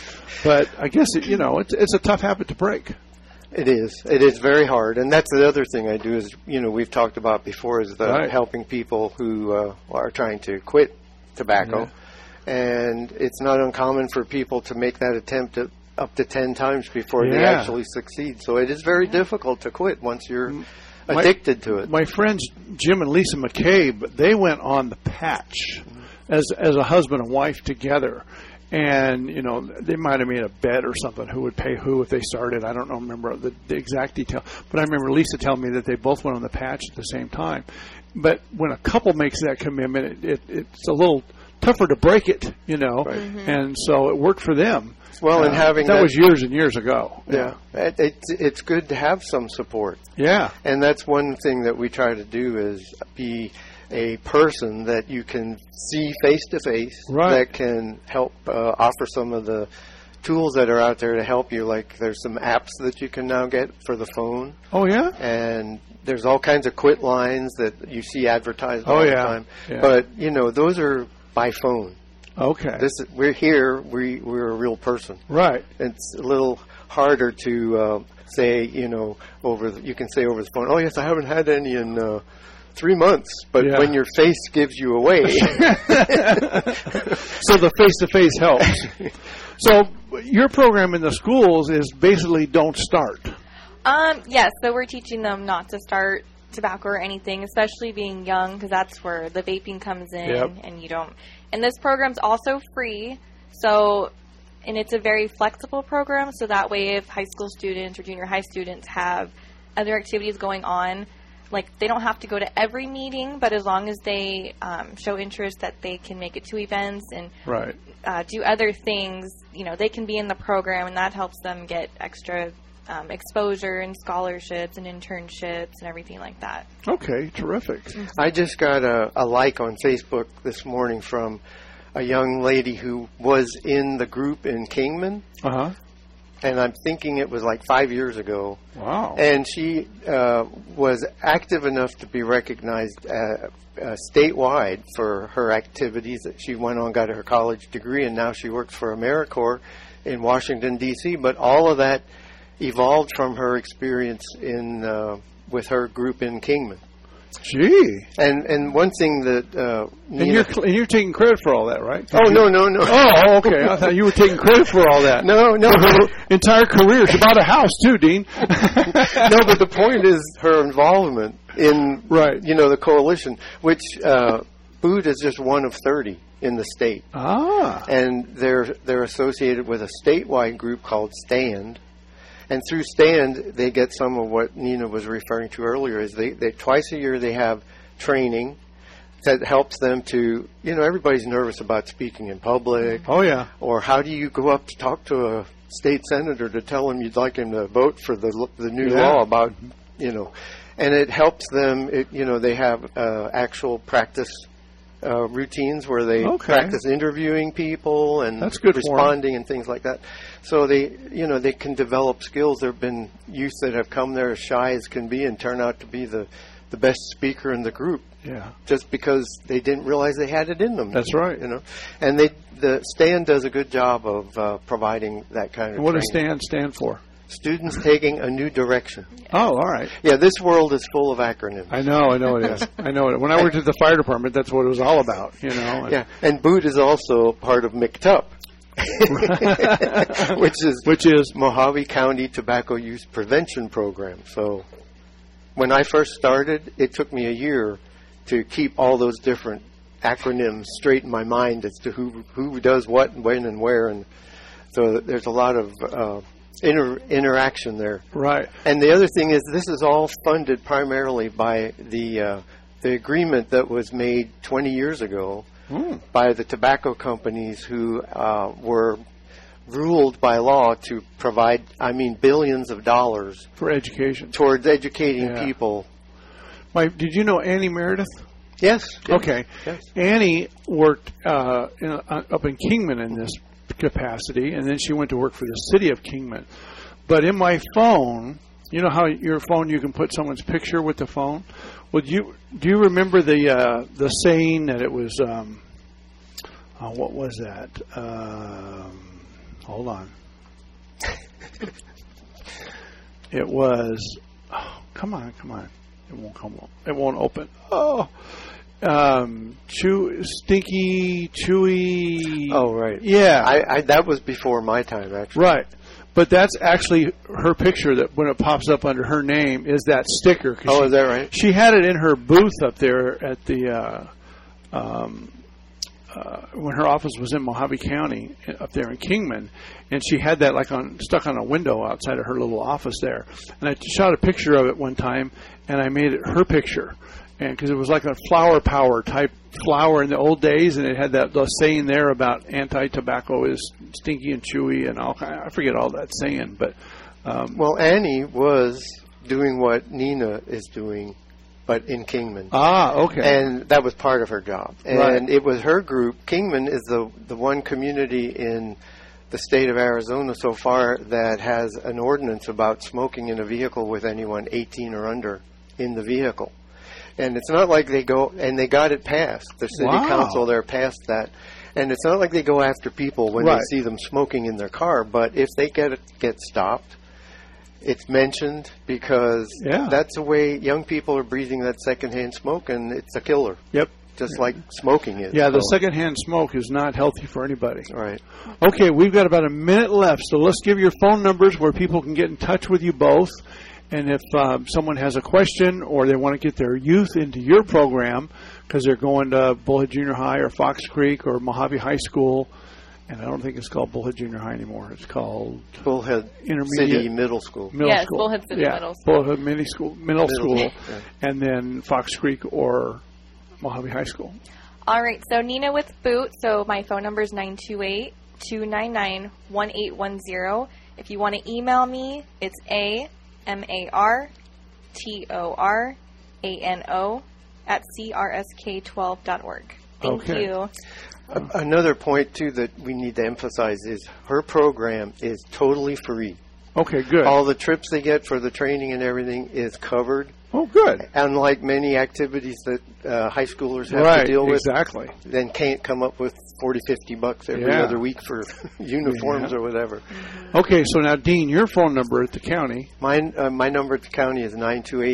But I guess, it's a tough habit to break. It is. It is very hard. And that's the other thing I do is, we've talked about before is helping people who are trying to quit tobacco. Yeah. And it's not uncommon for people to make that attempt up to 10 times before they actually succeed. So it is very difficult to quit once you're addicted to it. My friends Jim and Lisa McCabe, they went on the patch as a husband and wife together. And, they might have made a bet or something who would pay who if they started. I don't remember the exact detail. But I remember Lisa telling me that they both went on the patch at the same time. But when a couple makes that commitment, it's a little tougher to break it, Right. Mm-hmm. And so it worked for them. Well, and having that was years and years ago. Yeah. It's good to have some support. Yeah. And that's one thing that we try to do is be a person that you can see face-to-face that can help offer some of the tools that are out there to help you. Like there's some apps that you can now get for the phone. Oh, yeah? And there's all kinds of quit lines that you see advertised all the time. Yeah. But, those are by phone. Okay. We're here. We're a real person. Right. It's a little harder to say, you can say over the phone, oh, yes, I haven't had any in 3 months, but when your face gives you away. So the face-to-face helps. So your program in the schools is basically don't start. Yes, so we're teaching them not to start tobacco or anything, especially being young, because that's where the vaping comes in, and you don't. And this program's also free, and it's a very flexible program, so that way if high school students or junior high students have other activities going on, they don't have to go to every meeting, but as long as they show interest that they can make it to events and do other things, they can be in the program, and that helps them get extra exposure and scholarships and internships and everything like that. Okay, terrific. I just got a like on Facebook this morning from a young lady who was in the group in Kingman. Uh-huh. And I'm thinking it was like 5 years ago. Wow. And she was active enough to be recognized statewide for her activities. She went on, got her college degree, and now she works for AmeriCorps in Washington, D.C. But all of that evolved from her experience with her group in Kingman. Gee. And one thing that and you're taking credit for all that, right? Oh, no. Oh, okay. I thought you were taking credit for all that. No. Her entire career. She bought a house, too, Dean. No, but the point is her involvement in, the coalition, which Boot is just one of 30 in the state. Ah. And they're associated with a statewide group called STAND. And through STAND, they get some of what Nina was referring to earlier, is they twice a year they have training that helps them to, everybody's nervous about speaking in public. Oh, yeah. Or how do you go up to talk to a state senator to tell him you'd like him to vote for the new law about, and it helps them, they have actual practice routines where they practice interviewing people and That's good responding and things like that. So they can develop skills. There have been youth that have come there as shy as can be and turn out to be the best speaker in the group. Yeah. Just because they didn't realize they had it in them. That's right. And the STAND does a good job of providing that kind of What training. does STAND stand for? Students taking a new direction. Oh, all right. Yeah, this world is full of acronyms. I know it is. I know it. When I worked at the fire department, that's what it was all about, Yeah, and Boot is also part of MCTUP, which is Mojave County Tobacco Use Prevention Program. So when I first started, it took me a year to keep all those different acronyms straight in my mind as to who does what, when, and where. And so there's a lot of interaction there. Right. And the other thing is this is all funded primarily by the agreement that was made 20 years ago by the tobacco companies who were ruled by law to provide, billions of dollars for education towards educating people. Did you know Annie Meredith? Yes. Okay. Yes. Annie worked up in Kingman in this capacity, and then she went to work for the city of Kingman. But in my phone, you know how your phone you can put someone's picture with the phone? Well, do you remember the saying that it was what was that? Hold on. It was come on. It won't come up. It won't open. Stinky, chewy. Oh, right. Yeah. I that was before my time, actually. Right. But that's actually her picture that when it pops up under her name is that sticker. Is that right? She had it in her booth up there at the, when her office was in Mojave County up there in Kingman. And she had that stuck on a window outside of her little office there. And I shot a picture of it one time and I made it her picture. And because it was like a flower power type flower in the old days, and it had that saying there about anti-tobacco is stinky and chewy and all kind. I forget all that saying, but well, Annie was doing what Nina is doing, but in Kingman. Ah, okay. And that was part of her job, and right. It was her group. Kingman is the one community in the state of Arizona so far that has an ordinance about smoking in a vehicle with anyone 18 or under in the vehicle. And it's not like they go, and they got it passed. The city council there passed that. And it's not like they go after people when they see them smoking in their car, but if they get stopped, it's mentioned because that's the way young people are breathing that secondhand smoke, and it's a killer. Yep. Just like smoking is. Yeah, the secondhand smoke is not healthy for anybody. Right. Okay, we've got about a minute left, so let's give your phone numbers where people can get in touch with you both. And if someone has a question or they want to get their youth into your program because they're going to Bullhead Junior High or Fox Creek or Mojave High School, and I don't think it's called Bullhead Junior High anymore. It's called Bullhead Intermediate City Middle School. Yes, Bullhead City Middle School. Bullhead Middle School, and then Fox Creek or Mojave High School. All right, so Nina with Boot. So my phone number is 928-299-1810. If you want to email me, it's amartorano@crsk12.org. Thank you. Another point, too, that we need to emphasize is her program is totally free. Okay, good. All the trips they get for the training and everything is covered. Oh, good. Unlike many activities that high schoolers have to deal with. Exactly. Then can't come up with $40, $50 every other week for uniforms or whatever. Okay, so now, Dean, your phone number at the county. My number at the county is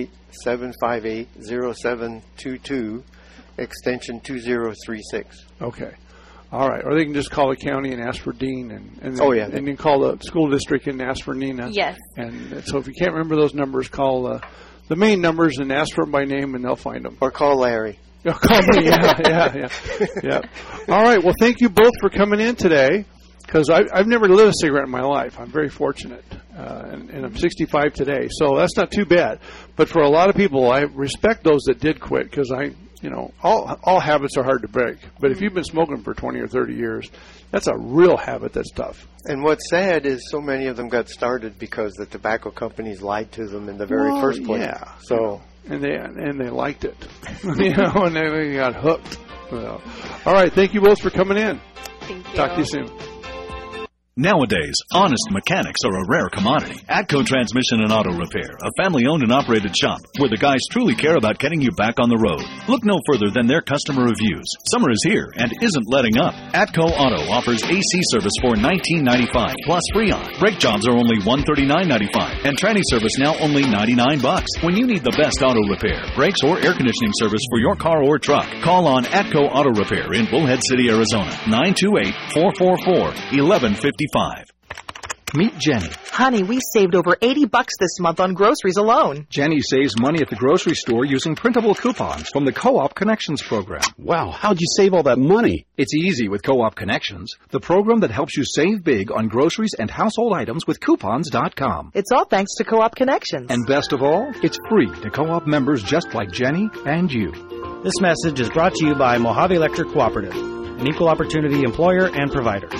928-758-0722, extension 2036. Okay. All right. Or they can just call the county and ask for Dean. And then you can call the school district and ask for Nina. Yes. And so if you can't remember those numbers, call the main numbers and ask for them by name, and they'll find them. Or call Larry. Call me. Yeah. All right. Well, thank you both for coming in today, because I've never lit a cigarette in my life. I'm very fortunate, and I'm 65 today, so that's not too bad. But for a lot of people, I respect those that did quit, because all habits are hard to break. But if you've been smoking for 20 or 30 years, that's a real habit that's tough. And what's sad is so many of them got started because the tobacco companies lied to them in the very first place. Yeah. So and they liked it, and they got hooked. Well, all right. Thank you both for coming in. Thank you. Talk to you soon. Nowadays, honest mechanics are a rare commodity. Atco Transmission and Auto Repair, a family-owned and operated shop where the guys truly care about getting you back on the road. Look no further than their customer reviews. Summer is here and isn't letting up. Atco Auto offers AC service for $19.95 plus Freon. Brake jobs are only $139.95 and tranny service now only $99. When you need the best auto repair, brakes, or air conditioning service for your car or truck, call on Atco Auto Repair in Bullhead City, Arizona, 928-444-1155. Meet Jenny. Honey, we saved over $80 this month on groceries alone. Jenny saves money at the grocery store using printable coupons from the Co-op Connections program. Wow, how'd you save all that money? It's easy with Co-op Connections, the program that helps you save big on groceries and household items with coupons.com. It's all thanks to Co-op Connections. And best of all, it's free to Co-op members just like Jenny and you. This message is brought to you by Mojave Electric Cooperative, an equal opportunity employer and provider.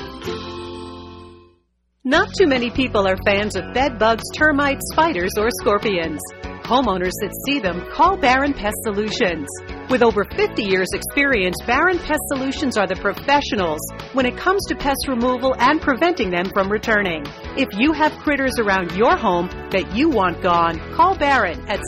Not too many people are fans of bed bugs, termites, spiders, or scorpions. Homeowners that see them call Barron Pest Solutions. With over 50 years' experience, Barron Pest Solutions are the professionals when it comes to pest removal and preventing them from returning. If you have critters around your home that you want gone, call Barron at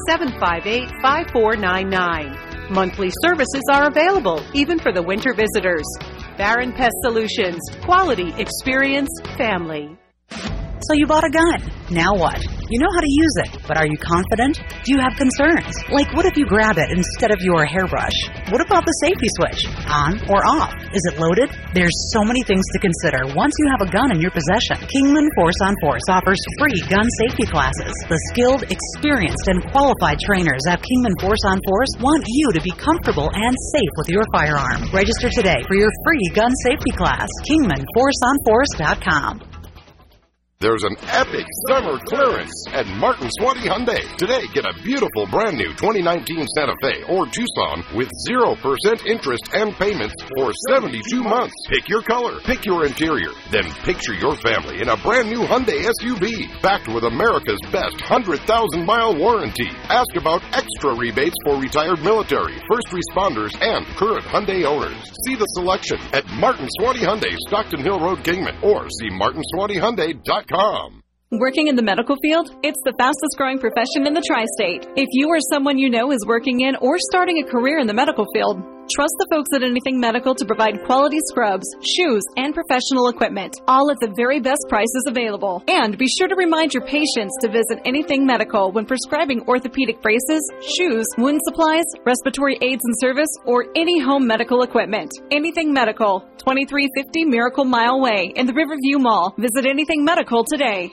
758-5499. Monthly services are available, even for the winter visitors. Barron Pest Solutions. Quality, experience, family. So you bought a gun. Now what? You know how to use it, but are you confident? Do you have concerns? Like, what if you grab it instead of your hairbrush? What about the safety switch? On or off? Is it loaded? There's so many things to consider once you have a gun in your possession. Kingman Force on Force offers free gun safety classes. The skilled, experienced, and qualified trainers at Kingman Force on Force want you to be comfortable and safe with your firearm. Register today for your free gun safety class. KingmanForceOnForce.com. There's an epic summer clearance at Martin Swanty Hyundai. Today, get a beautiful brand new 2019 Santa Fe or Tucson with 0% interest and payments for 72 months. Pick your color, pick your interior, then picture your family in a brand new Hyundai SUV backed with America's best 100,000-mile warranty. Ask about extra rebates for retired military, first responders, and current Hyundai owners. See the selection at Martin Swanty Hyundai, Stockton Hill Road, Kingman, or see martinswantyhyundai.com. Working in the medical field? It's the fastest growing profession in the tri-state. If you or someone you know is working in or starting a career in the medical field, trust the folks at Anything Medical to provide quality scrubs, shoes, and professional equipment, all at the very best prices available. And be sure to remind your patients to visit Anything Medical when prescribing orthopedic braces, shoes, wound supplies, respiratory aids and service, or any home medical equipment. Anything Medical, 2350 Miracle Mile Way in the Riverview Mall. Visit Anything Medical today.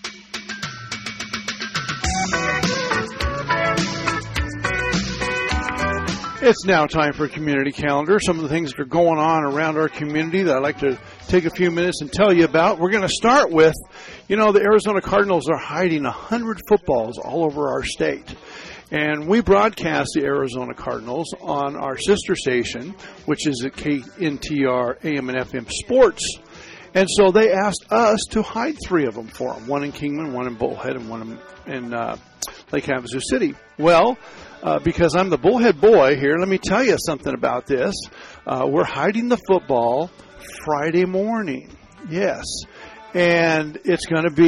It's now time for a community calendar. Some of the things that are going on around our community that I'd like to take a few minutes and tell you about. We're going to start with, the Arizona Cardinals are hiding 100 footballs all over our state. And we broadcast the Arizona Cardinals on our sister station, which is at KNTR AM and FM Sports. And so they asked us to hide 3 of them for them, one in Kingman, one in Bullhead, and one in Lake Havasu City. Well, because I'm the Bullhead boy here, let me tell you something about this. We're hiding the football Friday morning. Yes. And it's going to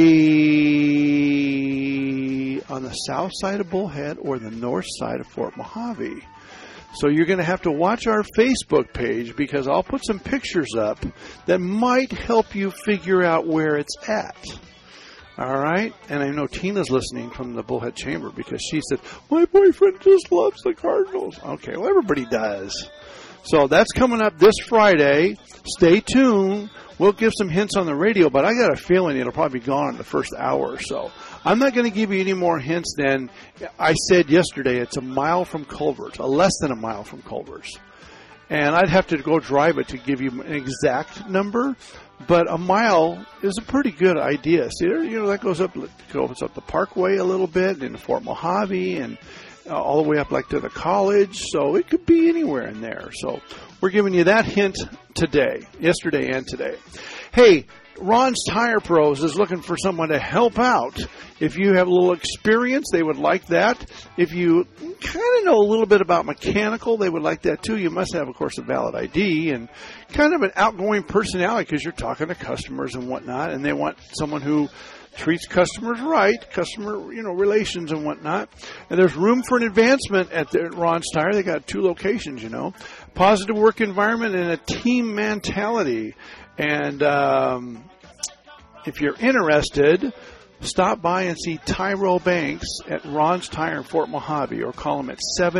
be on the south side of Bullhead or the north side of Fort Mojave. So you're going to have to watch our Facebook page because I'll put some pictures up that might help you figure out where it's at. All right? And I know Tina's listening from the Bullhead Chamber because she said, my boyfriend just loves the Cardinals. Okay, well, everybody does. So that's coming up this Friday. Stay tuned. We'll give some hints on the radio, but I got a feeling it'll probably be gone in the first hour or so. I'm not going to give you any more hints than I said yesterday. It's a mile from Culver's, less than a mile from Culver's. And I'd have to go drive it to give you an exact number, but a mile is a pretty good idea. See, that goes up the Parkway a little bit, into Fort Mojave, and all the way up like to the college. So it could be anywhere in there. So we're giving you that hint yesterday and today. Hey, Ron's Tire Pros is looking for someone to help out. If you have a little experience, they would like that. If you kind of know a little bit about mechanical, they would like that too. You must have, of course, a valid ID and kind of an outgoing personality because you're talking to customers and whatnot, and they want someone who treats customers right, customer relations and whatnot. And there's room for an advancement at Ron's Tire. They got 2 locations, Positive work environment and a team mentality. And if you're interested, stop by and see Tyro Banks at Ron's Tire in Fort Mojave or call them at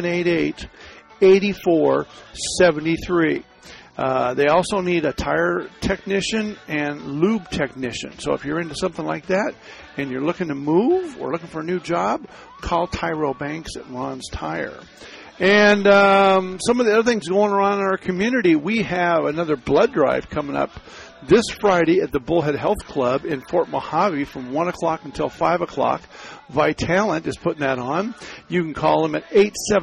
788-8473. They also need a tire technician and lube technician. So if you're into something like that and you're looking to move or looking for a new job, call Tyro Banks at Ron's Tire. And some of the other things going on in our community, we have another blood drive coming up this Friday at the Bullhead Health Club in Fort Mojave from 1 o'clock until 5 o'clock. Vitalent is putting that on. You can call them at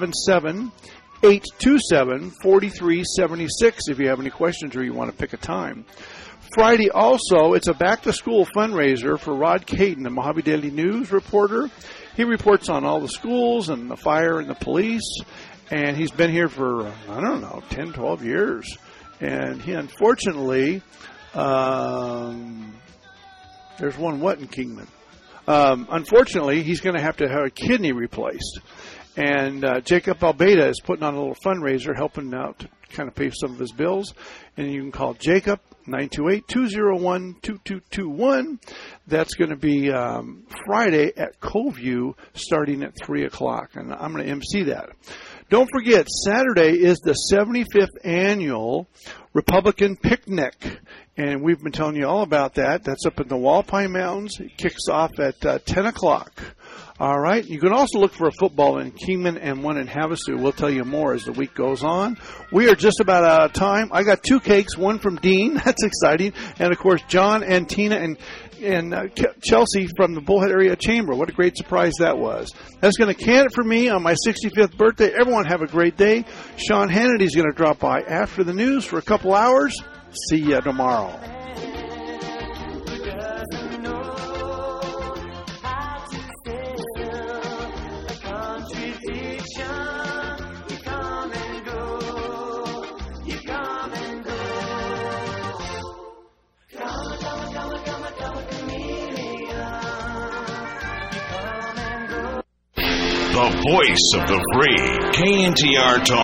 877-827-4376 if you have any questions or you want to pick a time. Friday also, it's a back-to-school fundraiser for Rod Caton, the Mojave Daily News reporter. He reports on all the schools and the fire and the police, and he's been here for, 10, 12 years. And he, unfortunately, there's one in Kingman. Unfortunately, he's going to have a kidney replaced. And Jacob Albeda is putting on a little fundraiser, helping out to kind of pay some of his bills. And you can call Jacob, 928-201-2221. That's going to be Friday at Coveview starting at 3 o'clock. And I'm going to MC that. Don't forget, Saturday is the 75th annual Republican Picnic. And we've been telling you all about that. That's up in the Walpine Mountains. It kicks off at 10 o'clock. All right. You can also look for a football in Kingman and one in Havasu. We'll tell you more as the week goes on. We are just about out of time. I got 2 cakes, one from Dean. That's exciting. And, of course, John and Tina and Chelsea from the Bullhead Area Chamber. What a great surprise that was. That's going to can it for me on my 65th birthday. Everyone have a great day. Sean Hannity's going to drop by after the news for a couple hours. See you tomorrow. The voice of the free, KNTR Talk.